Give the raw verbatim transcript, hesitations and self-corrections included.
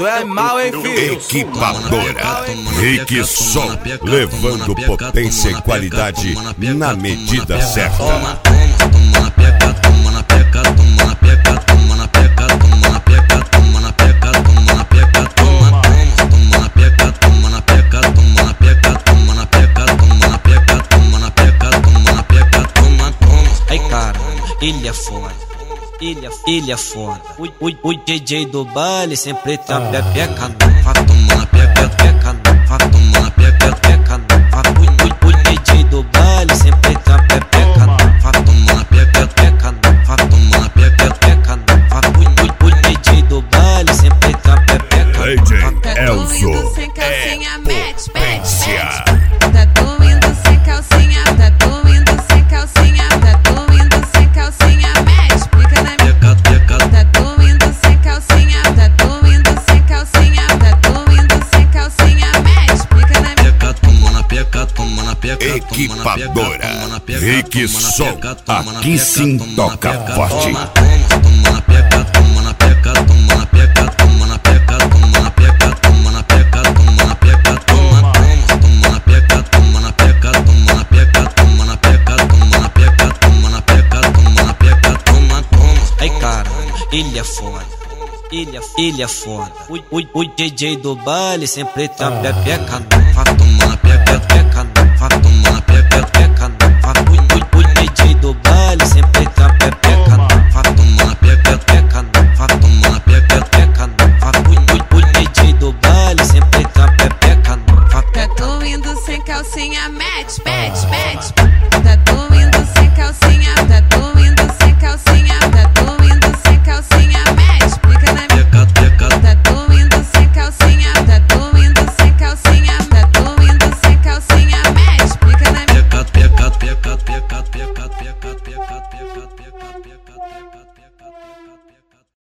Tu é mal, hein, filho? Equipadora Rick Som, levando potência e qualidade na medida certa. Toma, toma na peca, toma na peca, toma na peca, toma na peca, toma na peca, toma na peca, toma na peca, toma, toma na peca, toma na peca, toma na peca, toma na peca, toma na peca, toma na peca, toma na peca, toma, toma. Ai cara, ele é foda, ele é, ele é foda. O, o, o D J do baile sempre tem a pepeca, não vai tomar na peca, peca, não vai tomar na peca, peca, não vai. O, o, o D J do baile sempre tem a pepeca, não vai tomar na peca, peca, não vai tomar na peca, peca, não vai. O, o, o D J do baile sempre tem a pepeca. D J Elzo sem calcinha, mete, potência. Tá doendo sem calcinha, tá doendo sem calcinha, tá doendo sem calcinha, mete, explica na minha Peca, peca, Tá doendo sem calcinha, tá doendo sem calcinha, tá doendo sem calcinha, mete, explica na minha peca, toma na peca, toma na peca, Equipadora toma na peca, Rick toma na Som, peca, toma na aqui peca, sim toma na toca peca, forte. Toma, toma na peca, toma na peca, toma na peca, toma na peca, toma na peca, toma na peca, toma na peca, toma, toma na peca, toma na peca, toma na peca, toma na peca, toma na peca, toma na peca, toma na peca, toma, toma. Ai cara, ele é foda. Ele é, ele é foda. O, o, o D J do baile sempre tem a pepeca, não vai tomar na peca, peca, não vai tomar na peca, peca, não vai. O, o, o D J do baile sempre